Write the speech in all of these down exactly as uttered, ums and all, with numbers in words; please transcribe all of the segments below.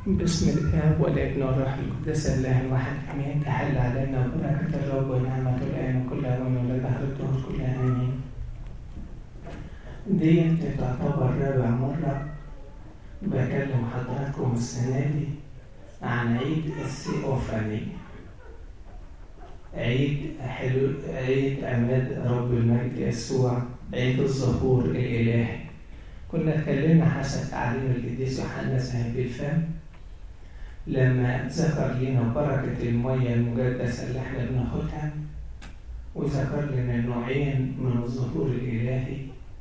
باسم الآب والابن والروح القدس الله الواحد آمين. تحل علينا بركة الرب ونعمته الآن وكل أوان ولدهر الدهور كلها آمين. دي تعتبر رابع مرة بكلم حضراتكم السنة دي عن عيد الثيوفاني، عيد حلول عيد عماد رب المجد يسوع، عيد الظهور الإلهي. كنا اتكلمنا حسب تعليم القديس يوحنا ذهب الفم لما ذكر لنا بركة المية المقدسة اللي احنا بناخدها، وذكر لنا نوعين من الظهور الإلهي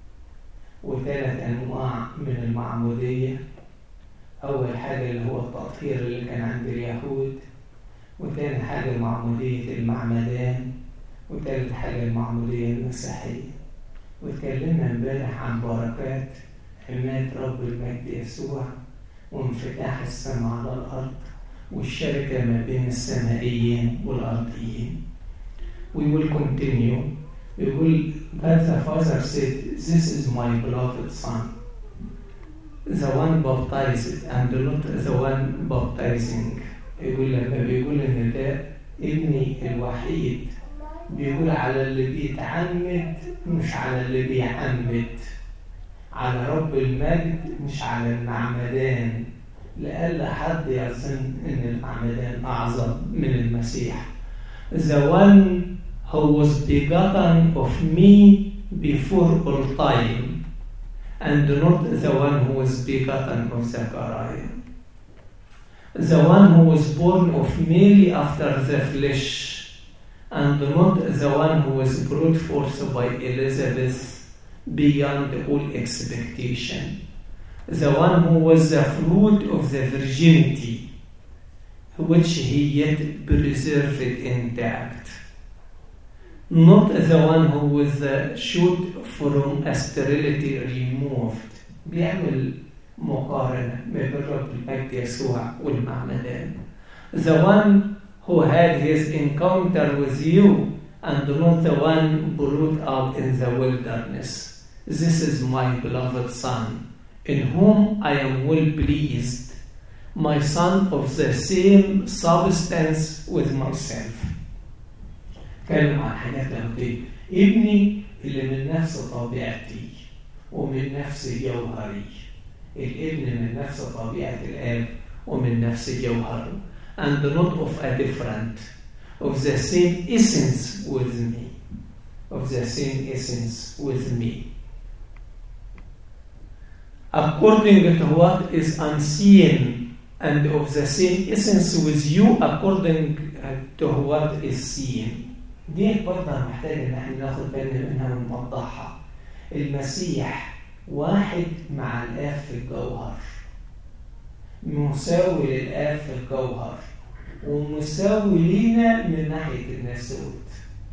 وثلاث أنواع من المعمودية. أول حاجة اللي هو التطهير اللي كان عند اليهود، وثاني حاجة معمودية المعمدان، وثالث حاجة المعمودية المسيحية. واتكلمنا امبارح عن بركات عماد رب المجد يسوع وانفتاح السماء على الأرض والشركة ما بين السمائيين والأرضيين. We will continue. يقول God the Father said, "This is my beloved son, the one baptized and not the one baptizing." يقول لما بيقول إن ده ابني الوحيد، بيقول على اللي بيتعمد مش على اللي بيعمد، على رب المجد مش على المعمدان، لألا حد يظن إن المعمدان أعظم من المسيح. The one who was begotten of me before all time, and not the one who was begotten of Zechariah. The one who was born of Mary after the flesh, and not the one who was brought forth by Elizabeth beyond all expectation. The one who was the fruit of the virginity, which he yet preserved intact. Not the one who was the shoot from a sterility removed. بيعمل مقارنة ما بين رب المجد يسوع والمعمدان. The one who had his encounter with you and not the one brought up in the wilderness. This is my beloved son, in whom I am well pleased, my son of the same substance with myself. كلم عن حاجات لمدية ابني اللي من نفس طبيعتي ومن نفس جوهري. الابن من نفس طبيعة الآب ومن نفس جوهره. And not of a different, of the same essence with me, of the same essence with me. According to what is unseen, and of the same essence with you according to what is seen. دي برضه محتاج ان احنا ناخد بالنا منها ونوضحها. المسيح واحد مع الآب في الجوهر، مساوي للآب في الجوهر، ومساوي لينا من ناحية الناسوت.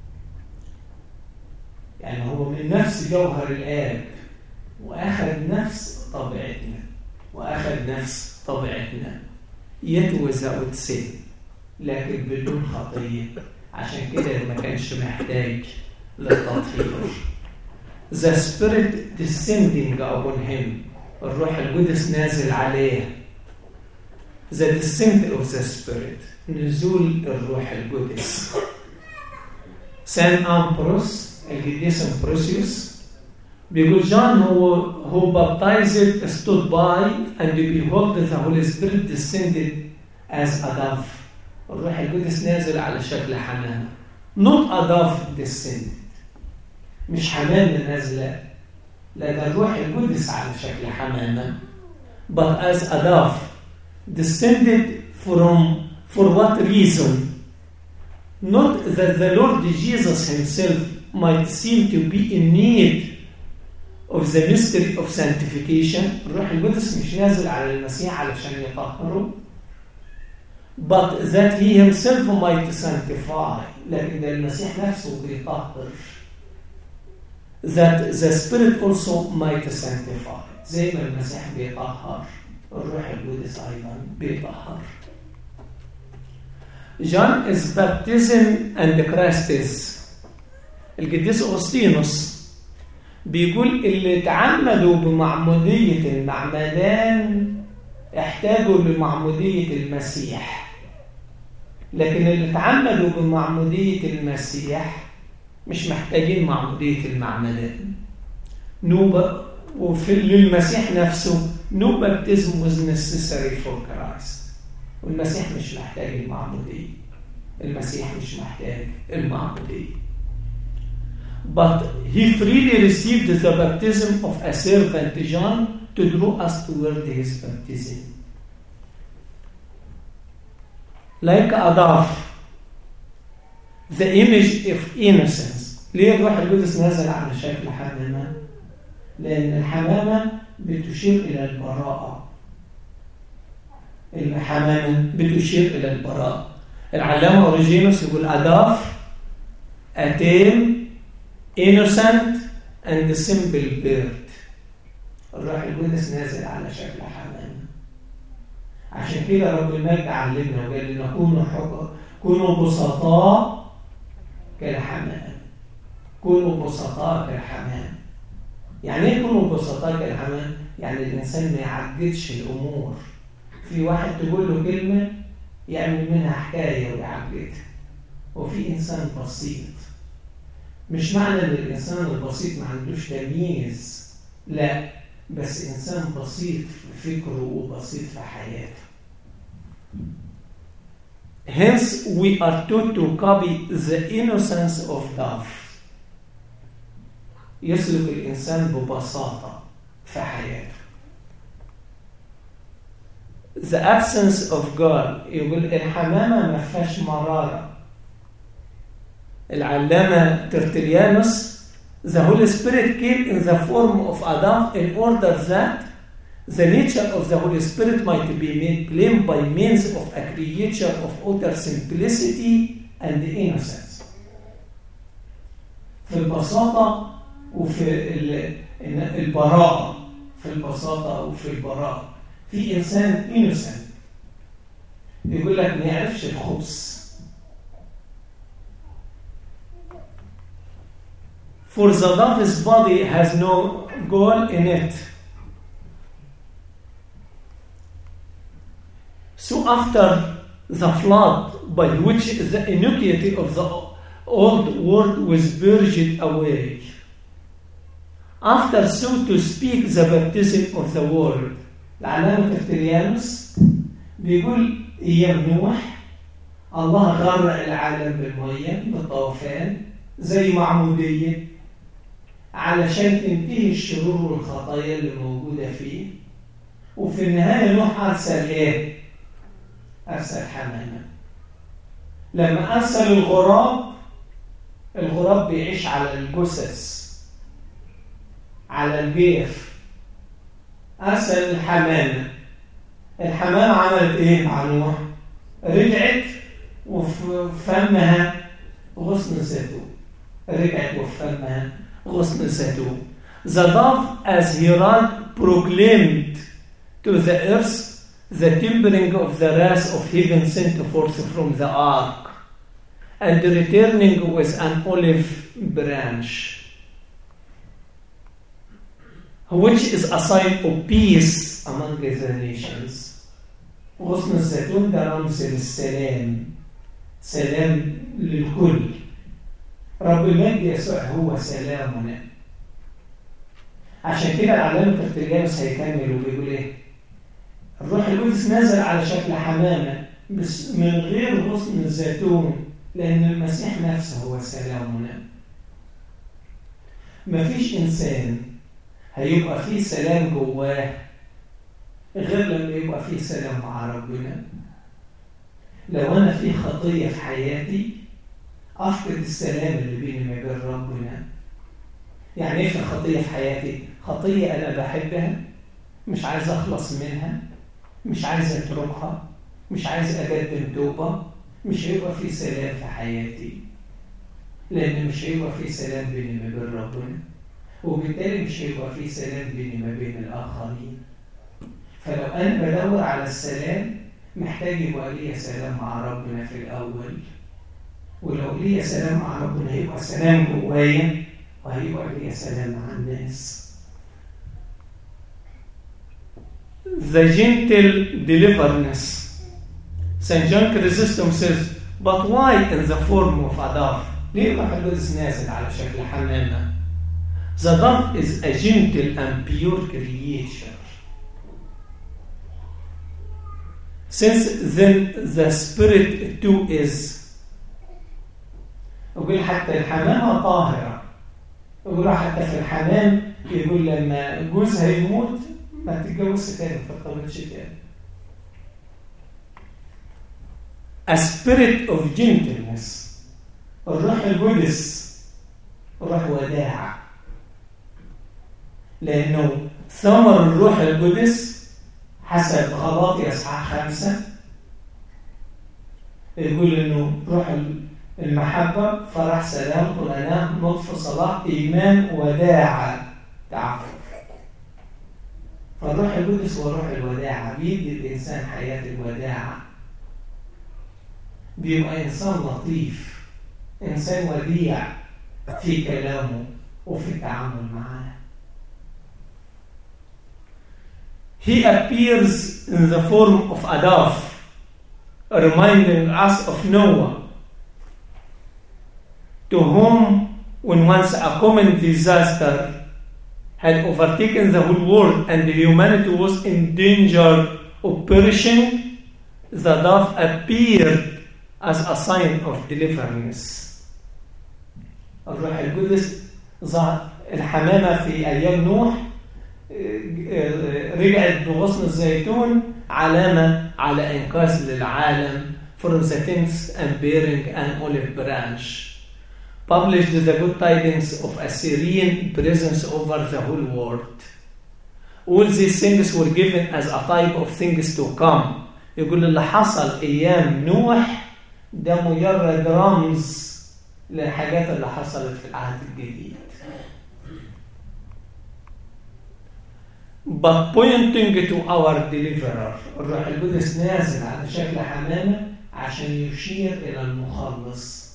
يعني هو من نفس جوهر الآب، وأخذ نفس طبيعتنا وأخذ نفس طبيعتنا yet without sin، لكن بدون خطية. عشان كده ما كانش محتاج للتطهير. The Spirit descending upon him، الروح القدس نازل عليه. The descent of the Spirit، نزول الروح القدس. Saint Ambrose القديس أمبروسيوس بيقول John who, who baptized stood by and behold the Holy Spirit descended as a dove. الروح القدس نازل على شكل حمامة. Not a dove descended، مش حمامة نازلة، لا ده الروح القدس على شكل حمامة. But as a dove descended from, for what reason? Not that the Lord Jesus himself might seem to be in need of the mystery of sanctification. الروح القدس مش نازل على المسيح علشان يطهره. But that he himself might sanctify، لكن المسيح نفسه بيطهر. That the Spirit also might sanctify، زي ما المسيح بيطهر الروح القدس أيضا بيطهر. John is baptism and Christ is. القديس أغسطينوس بيقول اللي تعمدوا بمعمودية المعمدان احتاجوا لمعمودية المسيح، لكن اللي اتعمدوا بمعمودية المسيح مش محتاجين معمودية المعمدان. نوبة وفي للمسيح نفسه no baptism was necessary for Christ. والمسيح مش محتاج المعمودية، المسيح مش محتاج المعمودية. But he freely received the baptism of a servant John to draw us toward his baptism. Like a dove, the image of innocence. ليه الروح القدس نزل على شكل حمامة؟ لأن الحمامة بتشير إلى البراءة. الحمامة بتشير إلى البراءة. العلامة أوريجينوس يقول أداف أتيم innocent and simple bird. الروح القدس نازل على شكل حمامة. عشان كده رب المجد علمنا وقال لنا كونوا حق كونوا بسطاء كالحمام. كونوا بسطاء كالحمام. يعني ايه كونوا بسطاء كالحمام؟ يعني الانسان ما يعجلش الامور. في واحد تقول له كلمه يعمل منها حكايه ويعجلها، وفي انسان بسيط. مش معنى ان الانسان البسيط ما عندوش تمييز، لا، بس انسان بسيط في فكره وبسيط في حياته. Hence we are taught to copy the innocence of dove. يسلك الإنسان ببساطة في حياته. The absence of God. يقول الحمامة ما فيهاش مرارة. العلامة ترتليانوس the Holy Spirit came in the form of a dove in order that the nature of the Holy Spirit might be made plain by means of a creature of utter simplicity and innocence. في البساطة وفي البراءة. في البساطة وفي البراءة. في إنسان innocent يقول لك ما يعرفش الخبز. For the dove's body has no gall in it. So after the flood by which the iniquity of the old world was purged away, after so to speak the baptism of the world. العلامة ترتليانوس بيقول أيام نوح الله غرق العالم بالمية بالطوفان زي معمودية علشان تنتهي الشرور والخطايا اللي موجودة فيه. وفي النهاية نوح أرسل إيه؟ أرسل حمامة. لما أرسل الغراب، الغراب بيعيش على الجثث على الجيف. أرسل الحمامة. الحمامة عملت إيه مع نوح؟ رجعت وفي فمها غصن زيتون. رجعت وفي فمها غصن زيتون. The dove as he ran proclaimed to the earth the tempering of the wrath of heaven sent forth from the ark, and returning with an olive branch, which is a sign of peace among the nations. غصن الزيتون ده رمز للسلام، سلام للكل. رب المجد يسوع هو سلامنا. عشان كده العلامة ترتليانوس هيكمل وبيقول ايه؟ الروح القدس نزل على شكل حمامة بس من غير غصن الزيتون، لأن المسيح نفسه هو سلامنا. مفيش إنسان هيبقى فيه سلام جواه غير لما يبقى فيه سلام مع ربنا. لو أنا في خطية في حياتي أفقد السلام اللي بيني وبين ربنا. يعني إيه في خطية في حياتي؟ خطية أنا بحبها، مش عايز أخلص منها، مش عايز أتركها، مش عايز أقدم توبة، مش هيبقى في سلام في حياتي، لأن مش هيبقى في سلام بيني وبين ربنا، وبالتالي مش هيبقى في سلام بيني وبين الآخرين. فلو أنا بدور على السلام محتاج يبقى لي سلام مع ربنا في الأول، ولو لي سلام مع ربنا هيبقى سلام جوايا وهيبقى لي سلام مع الناس. the gentle deliverance. Saint John Chrysostom says, but why in the form of a dove? ليه الروح القدس نازل على شكل حمامة؟ The dove is a gentle and pure creature. Since then the spirit too is. يقول حتى الحمامة طاهرة. يقول حتى في الحمام يقول لما جوزها يموت ما تتجوزش تاني ما ترتبطش تاني. A spirit of gentleness. الروح القدس روح وداع. لأنه ثمر الروح القدس حسب غلاطي أصحاح خمسة يقول إنه روح المحبة فرح سلام طمأنينة لطف صلاح إيمان وداعة تعفف. فالروح القدس هو روح الوداعة، بيدي الإنسان حياة الوداعة، بيبقى إنسان لطيف، إنسان وديع في كلامه وفي التعامل معاه. He appears in the form of a dove, reminding us of Noah, to whom, when once a common disaster had overtaken the whole world and humanity was in danger of perishing, the dove appeared as a sign of deliverance. الروح القدس ظهر الحمامة في أيام نوح رجعت بغصن الزيتون علامة على إنقاذ للعالم from the tents and bearing an olive branch. Published the good tidings of Assyrian presence over the whole world. All these things were given as a type of things to come. يقول اللي حصل أيام نوح ده مجرد رمز للحاجات اللي حصلت في العهد الجديد. But pointing to our deliverer. الروح القدس نازل على شكل حمامة عشان يشير إلى المخلص.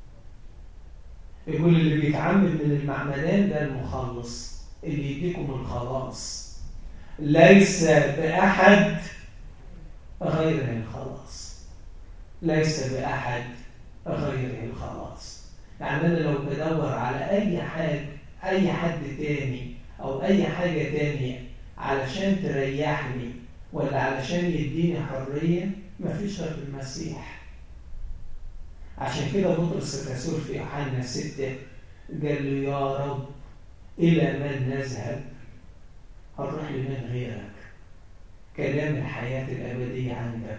يقول اللي بيتعمد من المعمدان ده المخلص اللي يديكم الخلاص. ليس بأحد غيره الخلاص. ليس بأحد غيره الخلاص. يعني أنا لو بدور على أي حاجة أي حد تاني أو أي حاجة تانية علشان تريحني ولا علشان يديني حرية مفيش غير المسيح. عشان كده بطرس الرسول في يوحنا ستة قال له يا رب إلى من نذهب؟ هنروح لمن غيرك؟ كلام الحياة الأبدية عندك.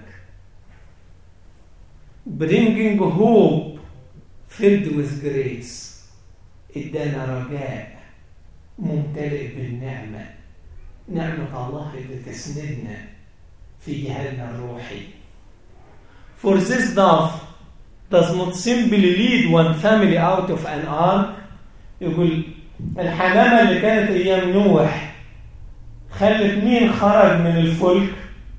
Bringing hope filled with grace. إدانا رجاء ممتلئ بالنعمة. نعمة الله اللي تسندنا في جهادنا الروحي. For this dove does not simply lead one family out of an ark. يقول الحمامة اللي كانت أيام نوح خلت مين خرج من الفلك؟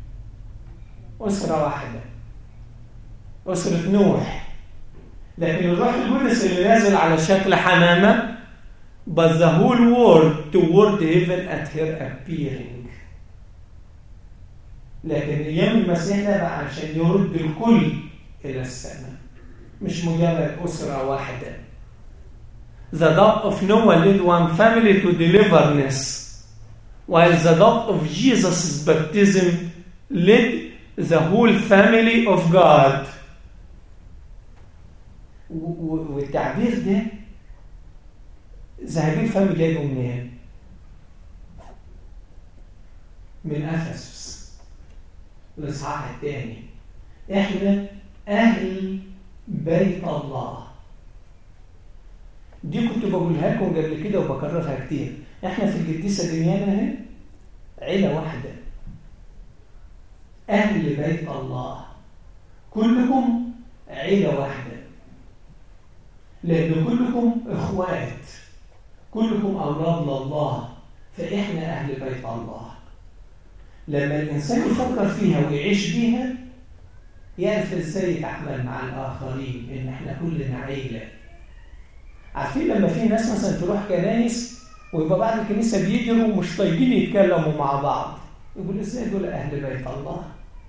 أسرة واحدة، أسرة نوح. لكن الروح القدس اللي نازل على شكل حمامة but the whole world toward heaven at her appearing. لكن أيام المسيح ده بقى عشان يرد الكل إلى السماء، مش مجرد أسرة واحدة. The dove of Noah led one family to deliverance, while the dove of Jesus' baptism led the whole family of God. والتعبير ده ذهبين فهم جايبه منين؟ من أفسس الإصحاح الثاني. إحنا أهل بيت الله. دي كنت بقولها لكم قبل كده وبكررها كتير. إحنا في القديسة دنيانا هنا عيلة واحدة، أهل بيت الله، كلكم عيلة واحدة، لأن كلكم إخوات، كلكم أولاد لله، فإحنا أهل بيت الله. لما الإنسان يفكر فيها ويعيش بيها يعرف إزاي يتعامل مع الآخرين، إن إحنا كلنا عيلة. عارفين لما في ناس مثلا تروح كنايس ويبقى بعد الكنيسة بيجروا ومش طايقين يتكلموا مع بعض، يقول ازاي دول أهل بيت الله؟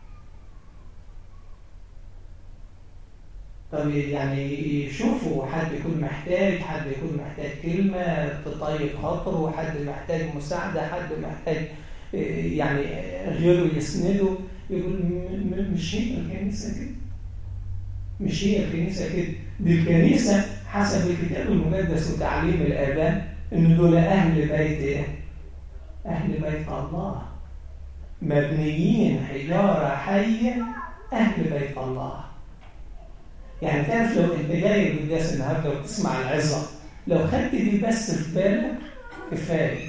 طب يعني يشوفوا حد يكون محتاج، حد يكون محتاج كلمة تطيب خاطره، حد محتاج مساعدة، حد محتاج يعني غيره يسنده، يقول مش هي الكنيسة كده، مش هي الكنيسة كده. دي الكنيسة حسب الكتاب المقدس وتعليم الآباء إن دول أهل بيت إيه؟ أهل بيت الله، مبنيين حجارة حية، أهل بيت الله. يعني تعرف لو أنت جاي القداس النهارده وتسمع العظة، لو خدت دي بس في بالك كفاية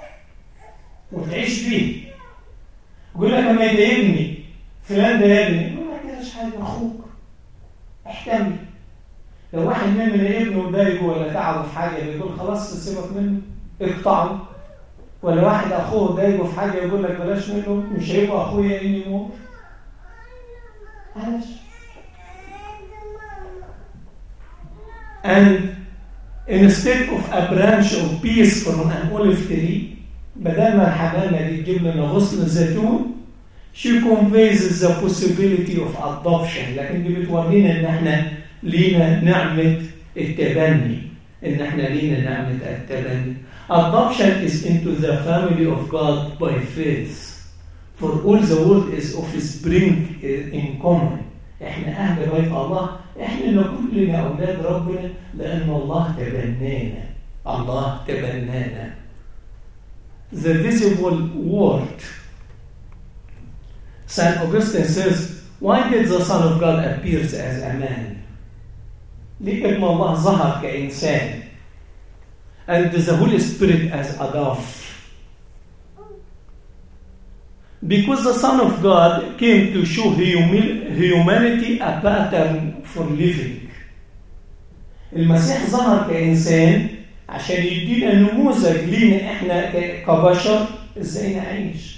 وتعيش بيه. يقول لك لما يضايقني فلان ضايقني، يقول لك مش حاجة، أخوك احتمل. لو واحد مننا ابنه ضايقه ولا تعبه في حاجة بيقول خلاص سيبك منه اقطعه، ولا واحد أخوه ضايقه في حاجة يقول لك بلاش منه، مش هيبقى أخويا إني مور. علاش؟ And instead of a branch of peace from an olive tree، بدل ما الحمامة دي تجيب لنا غصن زيتون، she conveys the possibility of adoption. لكن دي بتورينا إن إحنا لينا نعمة التبني، إن إحنا لينا نعمة التبني. Adoption is into the family of God by faith. For all the world is offspring in common. إحنا أهل بيت الله، إحنا كلنا أولاد ربنا لأن الله تبنانا. الله تبنانا. The visible world. Saint Augustine says, why did the Son of God appear as a man? ليه ابن الله ظهر كإنسان؟ And the Holy Spirit as a dove. Because the Son of God came to show humanity a pattern for living. المسيح ظهر كإنسان عشان يدينا نموذج لينا إحنا كبشر إزاي نعيش.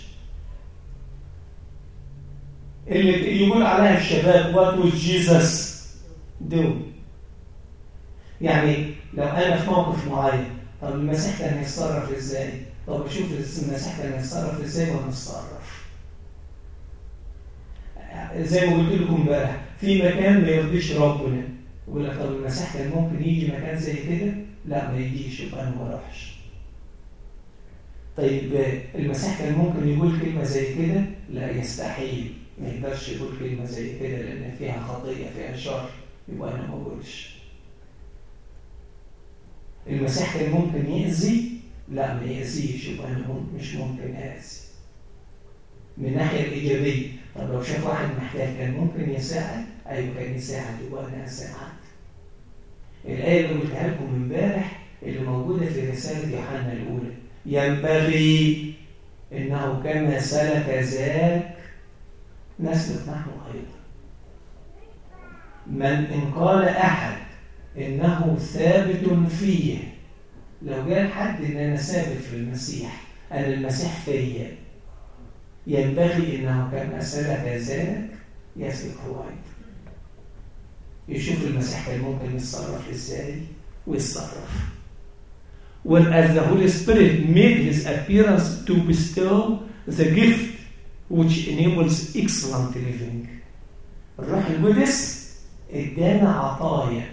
اللي يقول عليها الشباب what would Jesus do؟ يعني لو أنا في موقف معين، طب المسيح كان يتصرف إزاي؟ طب أشوف المسيح كان يتصرف إزاي ونتصرف. زي ما قلت لكم امبارح، في مكان ما يرضيش ربنا، يقول لك طب المسيح كان ممكن يجي مكان زي كده؟ لا ما يجيش، يبقى أنا ما أروحش. طيب المسيح كان ممكن يقول كلمة زي كده؟ لا يستحيل، ما يقدرش يقول كلمة زي كده لأن فيها خطية، فيها شر، يبقى أنا ما أقولش. المسيح كان ممكن يأذي؟ لا ما يأذيش، يبقى أنا مش ممكن أأذي. من الناحية الإيجابية، طب لو شاف واحد محتاج كان ممكن يساعد؟ أيوة كان يساعد، يبقى أنا أساعد. الآية اللي قلتها لكم امبارح اللي موجودة في رسالة يوحنا الأولى، ينبغي إنه كما سلك ذاك نسلك نحن أيضا. من إن قال أحد إنه ثابت فيه، لو قال حد إن أنا ثابت في المسيح، أنا المسيح فيا، ينبغي إنه كما سلك ذاك يسلك هو أيضا. يشوف المسيح كان ممكن يتصرف إزاي ويتصرف. When as the Holy Spirit made his appearance to bestow the gift which enables excellent living. الروح القدس ادانا عطايا.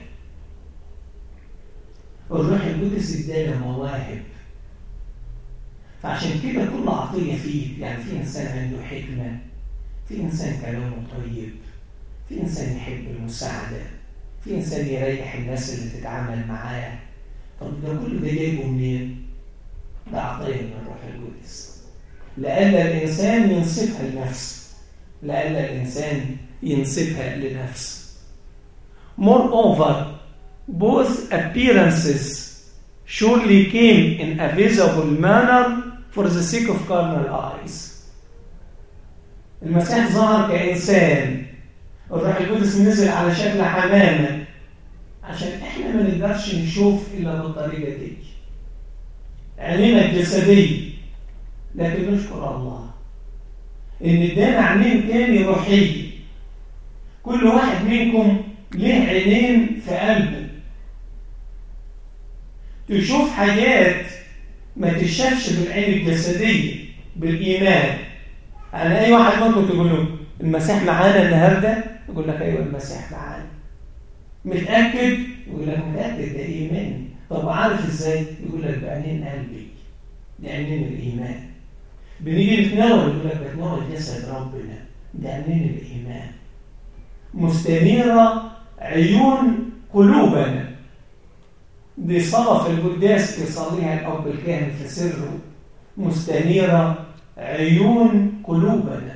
الروح القدس ادانا مواهب. فعشان كده كل عطية فيه، يعني في إنسان عنده حكمة، في إنسان كلامه طيب، في إنسان يحب المساعدة، في إنسان يريح الناس اللي تتعامل معاه. طب ده كله ده جايبه منين؟ ده عطية من الروح القدس. لألا الإنسان ينسبها لنفسه، لألا الإنسان ينسبها لنفسه. Moreover, both appearances surely came in a visible manner for the sake of carnal eyes. المسيح ظهر كإنسان، الروح القدس نزل على شكل حمامة عشان احنا ما نقدرش نشوف إلا بالطريقة دي، عينينا الجسدية. لكن نشكر الله إن ادانا عينين تاني روحية. كل واحد منكم له عينين في قلبه تشوف حاجات ما تشافش بالعين الجسدية بالإيمان. يعني أي واحد ممكن تقول له المسيح معانا النهاردة، يقول لك أيوة المسيح معانا. متأكد؟ يقول لك متأكد، ده إيماني. طب عارف إزاي؟ يقول لك بعينين قلبي، ده عينين الإيمان. بنيجي نتناول يقول لك بتناول جسد ربنا، ده عينين الإيمان. مستنيرة عيون قلوبنا، دي صلاة في القداس يصليها الأب الكاهن في سره، مستنيرة عيون قلوبنا.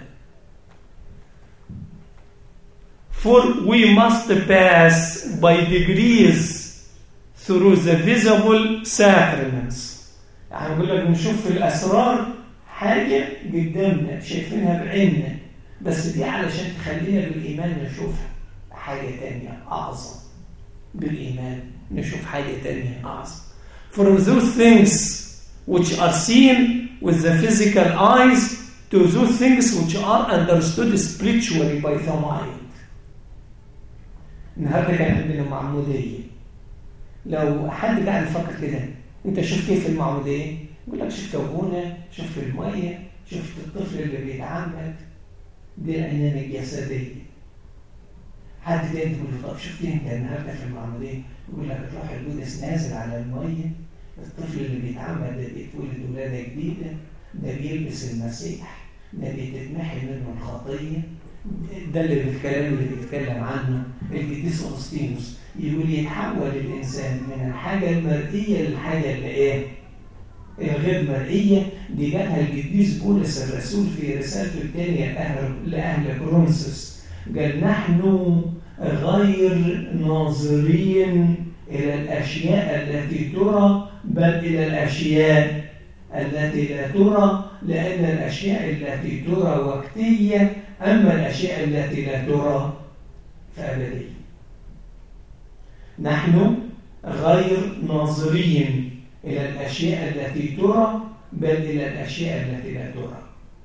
For we must pass by degrees through the visible sacraments. يعني بقول لك نشوف في الأسرار حاجة قدامنا شايفينها بعيننا، بس دي علشان تخلينا بالإيمان نشوفها حاجة تانية أعظم. بالإيمان نشوف حاجة تانية أعظم. From those things which are seen with the physical eyes to those things which are understood spiritually by the mind. النهارده كان عندنا معمودية. لو حد قاعد يفكر كده، أنت شفت إيه في المعمودية؟ يقول لك شفت أبونا، شفت المية، شفت الطفل اللي بيتعمد. دي العنان الجسدية. حد تاني يقول له طب شفت أنت النهارده في المعمودية؟ يقول لك الروح القدس نازل على المية، الطفل اللي بيتعمد ده بيتولد ولادة جديدة، ده بيلبس المسيح، ده بيتمحي منه الخطية. ده اللي بالكلام اللي بيتكلم عنه القديس أغسطينوس، يقول يتحول الإنسان من الحاجة المرئية للحاجة اللي إيه؟ الغير مرئية. دي جابها القديس بولس الرسول في رسالته الثانية لأهل كورنثوس، قال نحن غير ناظرين إلى الأشياء التي ترى، بل إلى الأشياء التي لا ترى، لأن الأشياء التي ترى وقتية، أما الأشياء التي لا ترى فأبدية. نحن غير ناظرين إلى الأشياء التي ترى، بل إلى الأشياء التي لا ترى.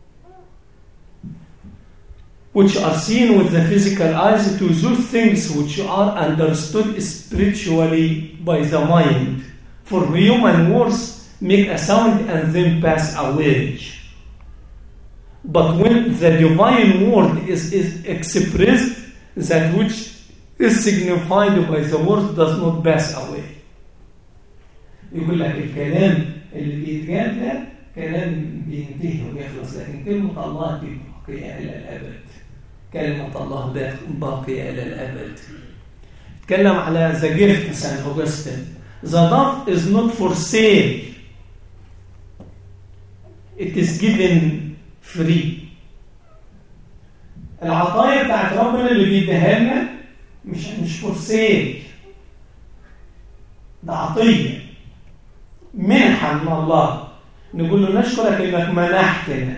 Which are seen with the physical eyes to those things which are understood spiritually by the mind. For human words make a sound and then pass away. But when the divine word is, is expressed, that which is signified by the word does not pass away. يقول لك الكلام اللي بيتقال ده كلام بينتهي ويخلص، لكن كلمة الله دي باقية إلى الأبد. كلمة الله ده باقية إلى الأبد. اتكلم على the gift Saint Augustine. The dove is not for sale. It is given free. العطايا بتاعت ربنا اللي بيديها لنا مش مش فور سيل، ده عطيه منحه من الله. نقول له نشكرك انك منحتنا،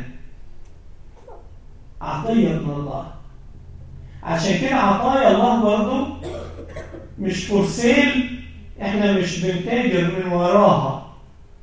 عطيه من الله. عشان كده عطايا الله برضه مش فور سيل، احنا مش بنتاجر من وراها،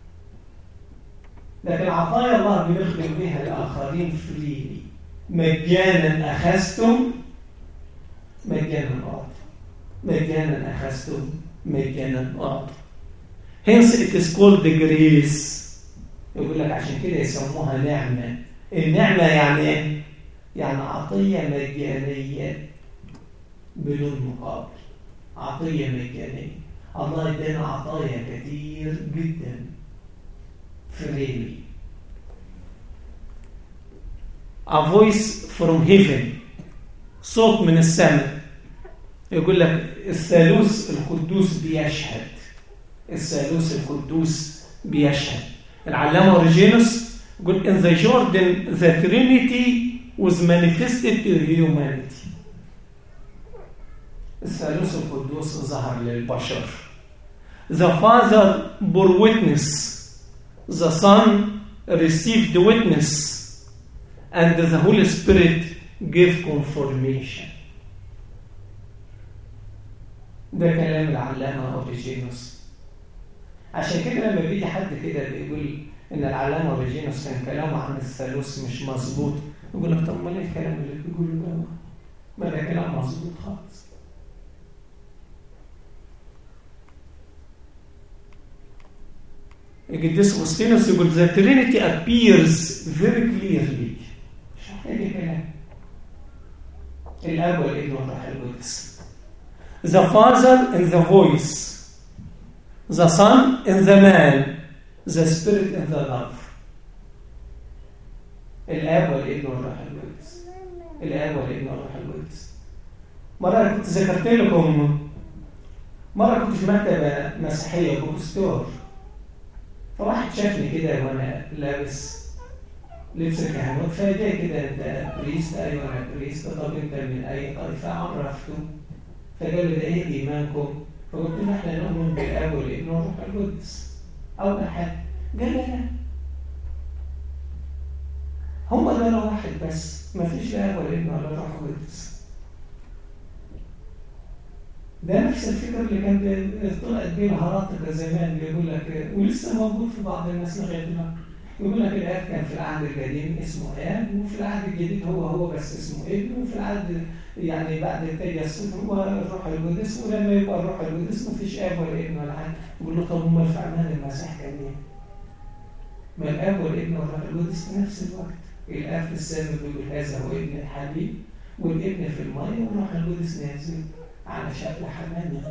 لكن عطايا الله بنخدم بها الآخرين فريلي. مجانا أخذتم مجانا أعطوا، مجانا أخذتم مجانا أعطوا. Hence it is called the grace. يقول لك عشان كده يسموها نعمة. النعمة يعني ايه؟ يعني عطية مجانية بدون مقابل، عطية مجانية. الله ادانا عطايا كتير جدا فريلي. A voice from heaven، صوت من السماء. يقول لك الثالوث القدوس بيشهد، الثالوث القدوس بيشهد. العلامة أوريجينوس يقول in the Jordan the Trinity was manifested to humanity. الثالوث القدوس ظهر للبشر. The Father bore witness, the Son received witness, and the Holy Spirit gave confirmation. ده كلام العلامة أوريجينوس. عشان كده لما بيجي حد كده بيقول إن العلامة أوريجينوس كان كلامه عن الثالوث مش مظبوط، يقول لك طب ما ليه الكلام اللي بيقوله ده؟ ما ده كلام مظبوط خالص. القديس أغسطينوس يقول the Trinity appears very clearly. محتاجة كلام. الأب والابن والروح القدس. The Father in the voice, the Son in the man, the Spirit in the love. الآب والابن والروح القدس. الآب والابن والروح القدس. مرة كنت ذكرت لكم، مرة كنت في مكتبة مسيحية بوكستور، فواحد شافني كده وأنا لابس لبس الكهنوت، فجاي كده أنت بريست؟ أيوة أنا بريست. طب أنت من أي طائفة؟ عرفته. فقال لي ده إيه إيمانكم؟ فقلت له إحنا نؤمن بالآب والابن والروح القدس. أول حاجة قال لي لا، هم دول واحد بس، ما فيش لا آب ولا ابن ولا روح القدس. ده نفس الفكر اللي كان طلعت بيه الهراطقة زمان، بيقول لك ولسه موجود في بعض الناس لغاية دلوقتي، يقول لك الآب كان في العهد القديم اسمه آب، وفي العهد الجديد هو هو بس اسمه ابن، وفي العهد يعني بعد التجسد هو الروح القدس، ولما يبقى الروح القدس ما فيش آب ولا ابن ولا حاجة. يقول له طب امال في أعمال المسيح كان ايه؟ ما الآب والابن والروح القدس في نفس الوقت. الآب في السماء بيقول هذا هو ابن الحبيب، والابن في الماء، والروح القدس نازل على شكل حمامة.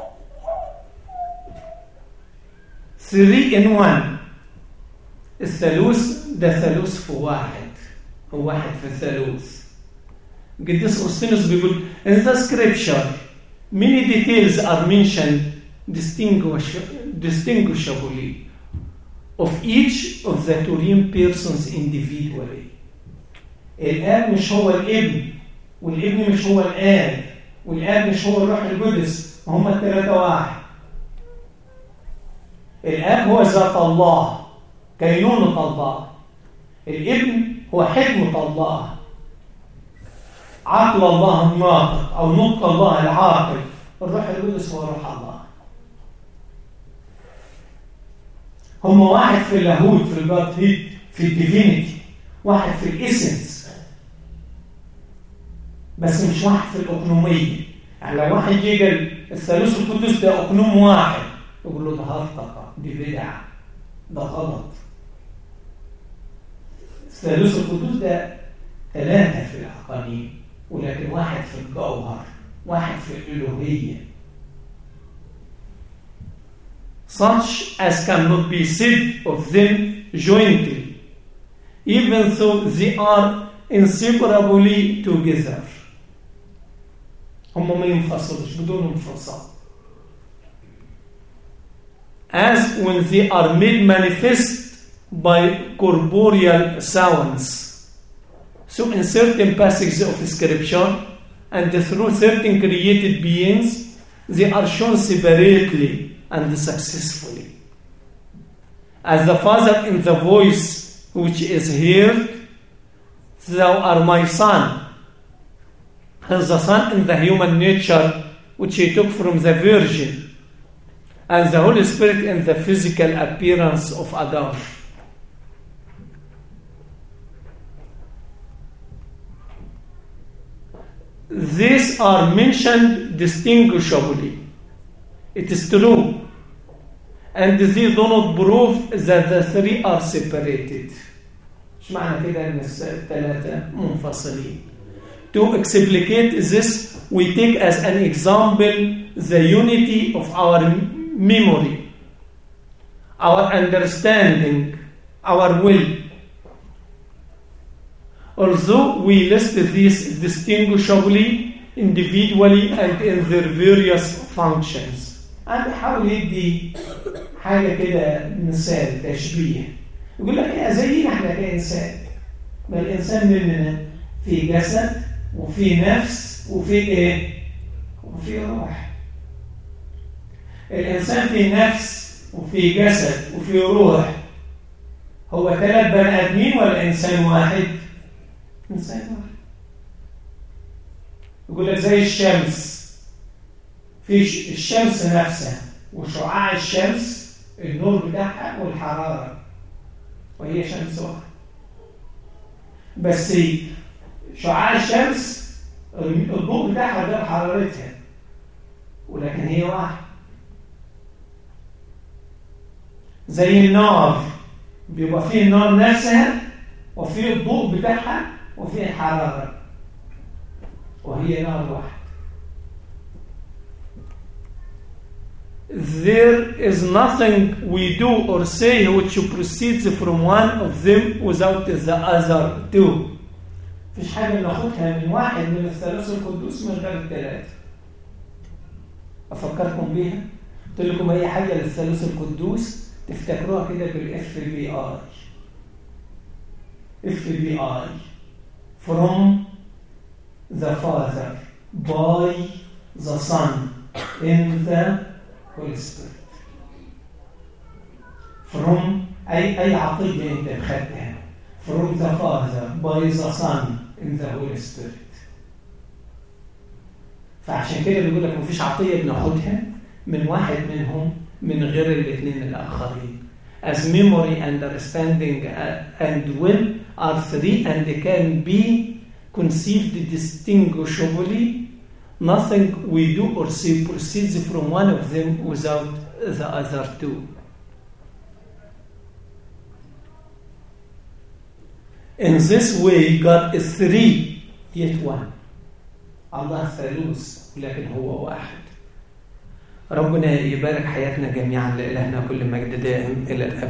three in one. الثالوث ده ثالوث في واحد، هو واحد في الثالوث. قديس أغسطينوس بيقول in the scripture many details are mentioned distinguishably of each of the Turin persons individually. الآب مش هو الابن، والابن مش هو الآب، والآب مش هو الروح القدس، وهم الثلاثة واحد. الآب هو ذات الله، كينونة الله. الابن هو حكمة الله، عقل الله الناطق أو نطق الله العاقل. الروح القدس هو روح الله. هم واحد في اللاهوت، في الجادهيد، في الديفينيتي، واحد في الإسنس، بس مش واحد في الأقنومية. يعني لو واحد يجي الثالوث القدس ده أقنوم واحد، يقول له ده هرطقة، دي بدعة، ده غلط. الثالوث القدس ده ثلاثة في الأقانيم، ولكن واحد في الجوهر، واحد في الإلوهية. Such as cannot be said of them jointly, even though they are inseparably together. هم ما ينفصلوش بدون انفصال. As when they are made manifest by corporeal sounds. So in certain passages of Scripture and through certain created beings, they are shown separately and successfully. As the Father in the voice which is heard, thou art my Son. As the Son in the human nature which he took from the Virgin, and the Holy Spirit in the physical appearance of Adam. These are mentioned distinguishably. It is true. And they do not prove that the three are separated. إيش معنى كده إن الثلاثة منفصلين؟ To explicate this, we take as an example the unity of our memory, our understanding, our will. Although we list these distinguishably, individually, and in their various functions. أنا بحاول يدي حاجة كده مثال تشبيه. يقول لك إيه زينا إحنا كإنسان. ما الإنسان مننا في جسد وفي نفس وفي إيه؟ وفي روح. الإنسان في نفس وفي جسد وفي روح. هو ثلاث بني آدمين ولا إنسان واحد؟ إنسان واحد. يقول لك زي الشمس. في الشمس نفسها وشعاع الشمس النور بتاعها والحرارة، وهي شمس واحدة. بس شعاع الشمس الضوء بتاعها ده حرارتها، ولكن هي واحدة. زي النار، بيبقى فيه النار نفسها وفيه الضوء بتاعها وفي حرارة وهي نار واحد. There is nothing we do or say which proceeds from one of them without the other two. مفيش حاجة ناخدها من واحد من الثالوث القدوس من غير الثلاثة. أفكركم بيها؟ قلت لكم أي حاجة للثالوث القدوس تفتكروها كده بالإف بي آي. إف بي آي from the Father by the Son in the Holy Spirit. from أي أي عطية أنت أخذتها from the Father by the Son in the Holy Spirit. فعشان كده بيقول لك مفيش عطية بناخدها من واحد منهم من غير الاثنين الآخرين. As memory, understanding, and will are three and can be conceived distinguishably. Nothing we do or say proceeds from one of them without the other two. In this way, God is three, yet one. الله ثالوث لكن هو واحد. ربنا يبارك حياتنا جميعا، لإلهنا كل مجد دائم إلى الأبد.